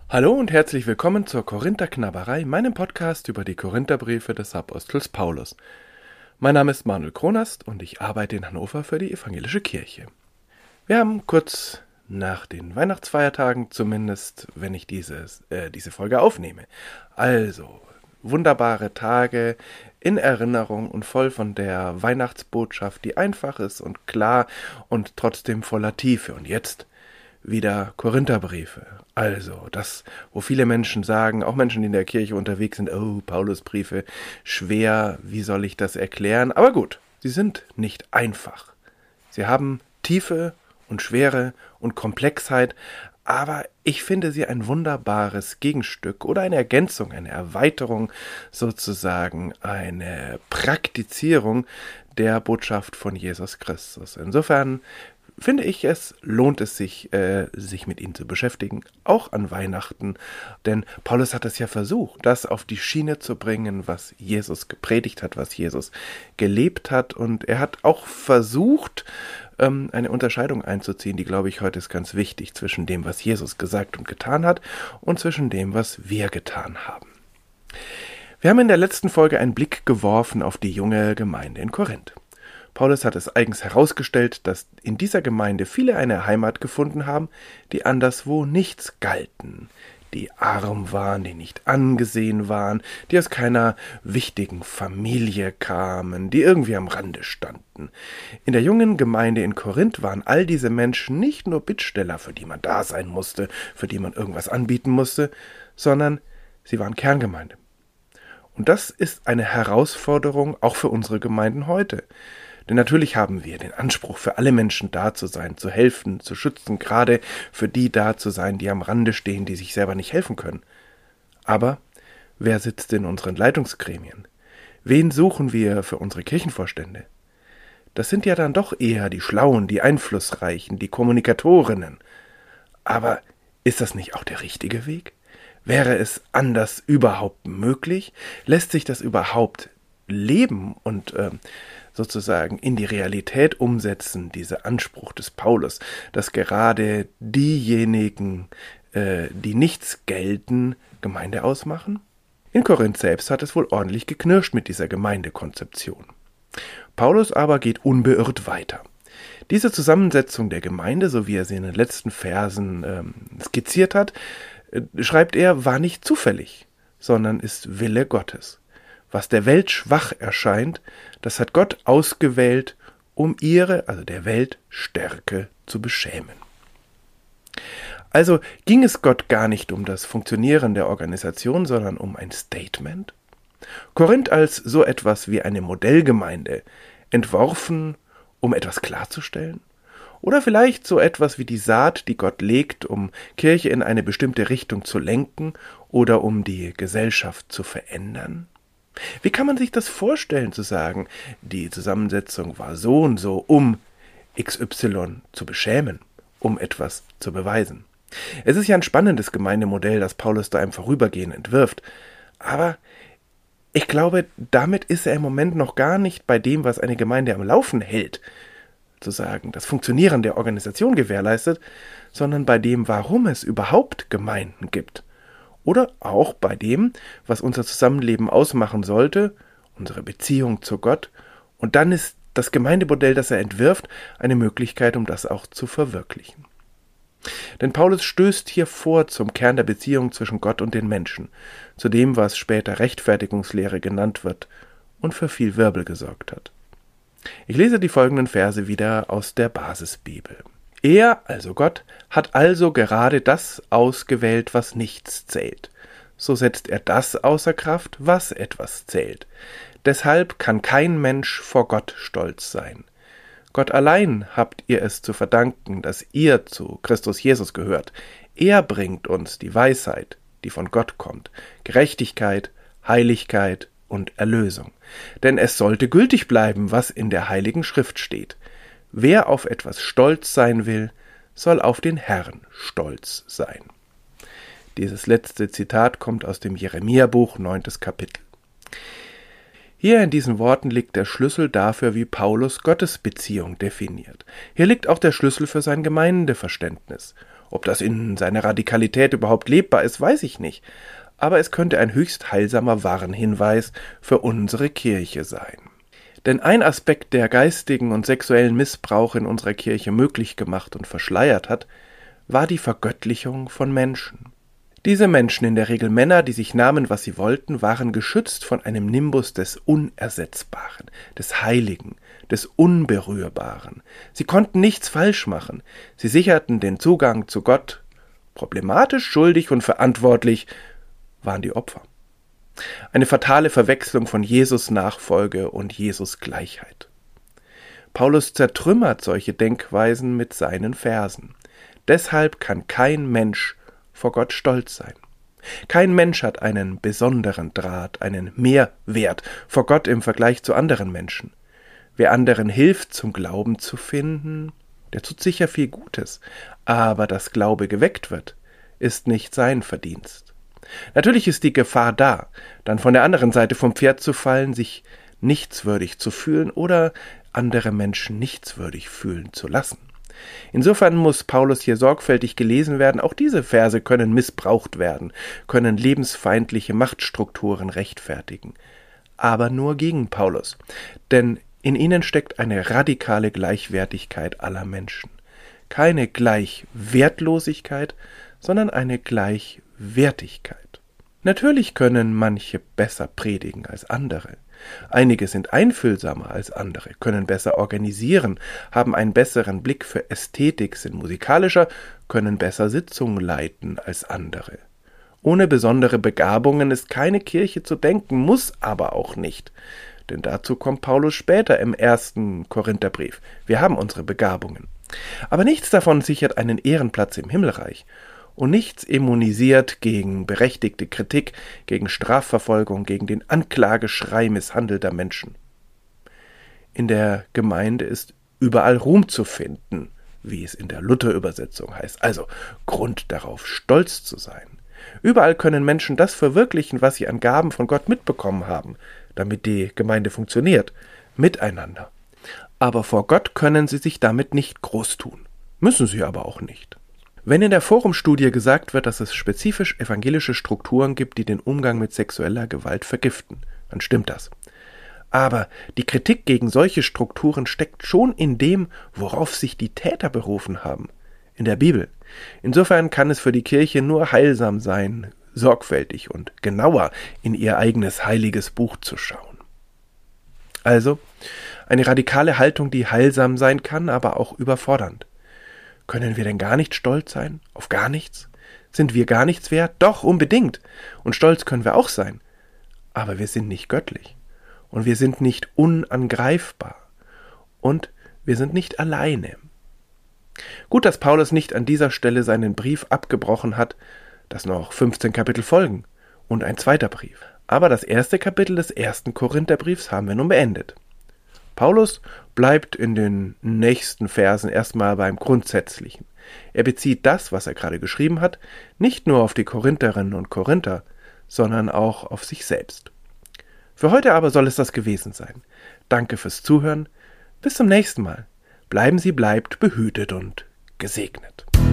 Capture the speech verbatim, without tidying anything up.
Hallo und herzlich willkommen zur Korinther-Knabberei, meinem Podcast über die Korintherbriefe des Apostels Paulus. Mein Name ist Manuel Kronast und ich arbeite in Hannover für die Evangelische Kirche. Wir haben kurz nach den Weihnachtsfeiertagen, zumindest wenn ich dieses, äh, diese Folge aufnehme. Also, wunderbare Tage in Erinnerung und voll von der Weihnachtsbotschaft, die einfach ist und klar und trotzdem voller Tiefe. Und jetzt wieder Korintherbriefe. Also, das, wo viele Menschen sagen, auch Menschen, die in der Kirche unterwegs sind, oh, Paulusbriefe, schwer, wie soll ich das erklären? Aber gut, sie sind nicht einfach. Sie haben Tiefe und Schwere und Komplexheit, aber ich finde sie ein wunderbares Gegenstück oder eine Ergänzung, eine Erweiterung, sozusagen eine Praktizierung der Botschaft von Jesus Christus. Insofern finde ich, es lohnt es sich, äh, sich mit ihnen zu beschäftigen, auch an Weihnachten. Denn Paulus hat es ja versucht, das auf die Schiene zu bringen, was Jesus gepredigt hat, was Jesus gelebt hat. Und er hat auch versucht, ähm, eine Unterscheidung einzuziehen, die, glaube ich, heute ist ganz wichtig, zwischen dem, was Jesus gesagt und getan hat, und zwischen dem, was wir getan haben. Wir haben in der letzten Folge einen Blick geworfen auf die junge Gemeinde in Korinth. Paulus hat es eigens herausgestellt, dass in dieser Gemeinde viele eine Heimat gefunden haben, die anderswo nichts galten, die arm waren, die nicht angesehen waren, die aus keiner wichtigen Familie kamen, die irgendwie am Rande standen. In der jungen Gemeinde in Korinth waren all diese Menschen nicht nur Bittsteller, für die man da sein musste, für die man irgendwas anbieten musste, sondern sie waren Kerngemeinde. Und das ist eine Herausforderung auch für unsere Gemeinden heute. Denn natürlich haben wir den Anspruch, für alle Menschen da zu sein, zu helfen, zu schützen, gerade für die da zu sein, die am Rande stehen, die sich selber nicht helfen können. Aber wer sitzt in unseren Leitungsgremien? Wen suchen wir für unsere Kirchenvorstände? Das sind ja dann doch eher die Schlauen, die Einflussreichen, die Kommunikatorinnen. Aber ist das nicht auch der richtige Weg? Wäre es anders überhaupt möglich? Lässt sich das überhaupt leben und äh, sozusagen in die Realität umsetzen, dieser Anspruch des Paulus, dass gerade diejenigen, äh, die nichts gelten, Gemeinde ausmachen? In Korinth selbst hat es wohl ordentlich geknirscht mit dieser Gemeindekonzeption. Paulus aber geht unbeirrt weiter. Diese Zusammensetzung der Gemeinde, so wie er sie in den letzten Versen ähm, skizziert hat, äh, schreibt er, war nicht zufällig, sondern ist Wille Gottes. Was der Welt schwach erscheint, das hat Gott ausgewählt, um ihre, also der Welt, Stärke zu beschämen. Also ging es Gott gar nicht um das Funktionieren der Organisation, sondern um ein Statement? Korinth als so etwas wie eine Modellgemeinde, entworfen, um etwas klarzustellen? Oder vielleicht so etwas wie die Saat, die Gott legt, um Kirche in eine bestimmte Richtung zu lenken oder um die Gesellschaft zu verändern? Wie kann man sich das vorstellen, zu sagen, die Zusammensetzung war so und so, um X Y zu beschämen, um etwas zu beweisen? Es ist ja ein spannendes Gemeindemodell, das Paulus da im Vorübergehen entwirft, aber ich glaube, damit ist er im Moment noch gar nicht bei dem, was eine Gemeinde am Laufen hält, zu sagen, das Funktionieren der Organisation gewährleistet, sondern bei dem, warum es überhaupt Gemeinden gibt. Oder auch bei dem, was unser Zusammenleben ausmachen sollte, unsere Beziehung zu Gott. Und dann ist das Gemeindemodell, das er entwirft, eine Möglichkeit, um das auch zu verwirklichen. Denn Paulus stößt hier vor zum Kern der Beziehung zwischen Gott und den Menschen, zu dem, was später Rechtfertigungslehre genannt wird und für viel Wirbel gesorgt hat. Ich lese die folgenden Verse wieder aus der Basisbibel. Er, also Gott, hat also gerade das ausgewählt, was nichts zählt. So setzt er das außer Kraft, was etwas zählt. Deshalb kann kein Mensch vor Gott stolz sein. Gott allein habt ihr es zu verdanken, dass ihr zu Christus Jesus gehört. Er bringt uns die Weisheit, die von Gott kommt, Gerechtigkeit, Heiligkeit und Erlösung. Denn es sollte gültig bleiben, was in der Heiligen Schrift steht. Wer auf etwas stolz sein will, soll auf den Herrn stolz sein. Dieses letzte Zitat kommt aus dem Jeremia-Buch, neuntes Kapitel. Hier in diesen Worten liegt der Schlüssel dafür, wie Paulus Gottesbeziehung definiert. Hier liegt auch der Schlüssel für sein Gemeindeverständnis. Ob das in seiner Radikalität überhaupt lebbar ist, weiß ich nicht. Aber es könnte ein höchst heilsamer Warnhinweis für unsere Kirche sein. Denn ein Aspekt, der geistigen und sexuellen Missbrauch in unserer Kirche möglich gemacht und verschleiert hat, war die Vergöttlichung von Menschen. Diese Menschen, in der Regel Männer, die sich nahmen, was sie wollten, waren geschützt von einem Nimbus des Unersetzbaren, des Heiligen, des Unberührbaren. Sie konnten nichts falsch machen. Sie sicherten den Zugang zu Gott. Problematisch, schuldig und verantwortlich waren die Opfer. Eine fatale Verwechslung von Jesus-Nachfolge und Jesus-Gleichheit. Paulus zertrümmert solche Denkweisen mit seinen Versen. Deshalb kann kein Mensch vor Gott stolz sein. Kein Mensch hat einen besonderen Draht, einen Mehrwert vor Gott im Vergleich zu anderen Menschen. Wer anderen hilft, zum Glauben zu finden, der tut sicher viel Gutes, aber dass Glaube geweckt wird, ist nicht sein Verdienst. Natürlich ist die Gefahr da, dann von der anderen Seite vom Pferd zu fallen, sich nichtswürdig zu fühlen oder andere Menschen nichtswürdig fühlen zu lassen. Insofern muss Paulus hier sorgfältig gelesen werden. Auch diese Verse können missbraucht werden, können lebensfeindliche Machtstrukturen rechtfertigen. Aber nur gegen Paulus, denn in ihnen steckt eine radikale Gleichwertigkeit aller Menschen. Keine Gleichwertlosigkeit, sondern eine Gleichwertigkeit. Natürlich können manche besser predigen als andere. Einige sind einfühlsamer als andere, können besser organisieren, haben einen besseren Blick für Ästhetik, sind musikalischer, können besser Sitzungen leiten als andere. Ohne besondere Begabungen ist keine Kirche zu denken, muss aber auch nicht. Denn dazu kommt Paulus später im ersten Korintherbrief. Wir haben unsere Begabungen. Aber nichts davon sichert einen Ehrenplatz im Himmelreich. Und nichts immunisiert gegen berechtigte Kritik, gegen Strafverfolgung, gegen den Anklageschrei misshandelter Menschen. In der Gemeinde ist überall Ruhm zu finden, wie es in der Luther-Übersetzung heißt, also Grund darauf, stolz zu sein. Überall können Menschen das verwirklichen, was sie an Gaben von Gott mitbekommen haben, damit die Gemeinde funktioniert, miteinander. Aber vor Gott können sie sich damit nicht groß tun, müssen sie aber auch nicht. Wenn in der Forumstudie gesagt wird, dass es spezifisch evangelische Strukturen gibt, die den Umgang mit sexueller Gewalt vergiften, dann stimmt das. Aber die Kritik gegen solche Strukturen steckt schon in dem, worauf sich die Täter berufen haben, in der Bibel. Insofern kann es für die Kirche nur heilsam sein, sorgfältig und genauer in ihr eigenes heiliges Buch zu schauen. Also eine radikale Haltung, die heilsam sein kann, aber auch überfordernd. Können wir denn gar nicht stolz sein? Auf gar nichts? Sind wir gar nichts wert? Doch, unbedingt. Und stolz können wir auch sein. Aber wir sind nicht göttlich. Und wir sind nicht unangreifbar. Und wir sind nicht alleine. Gut, dass Paulus nicht an dieser Stelle seinen Brief abgebrochen hat, dass noch fünfzehn Kapitel folgen und ein zweiter Brief. Aber das erste Kapitel des ersten Korintherbriefs haben wir nun beendet. Paulus bleibt in den nächsten Versen erstmal beim Grundsätzlichen. Er bezieht das, was er gerade geschrieben hat, nicht nur auf die Korinthererinnen und Korinther, sondern auch auf sich selbst. Für heute aber soll es das gewesen sein. Danke fürs Zuhören. Bis zum nächsten Mal. Bleiben Sie bleibt behütet und gesegnet.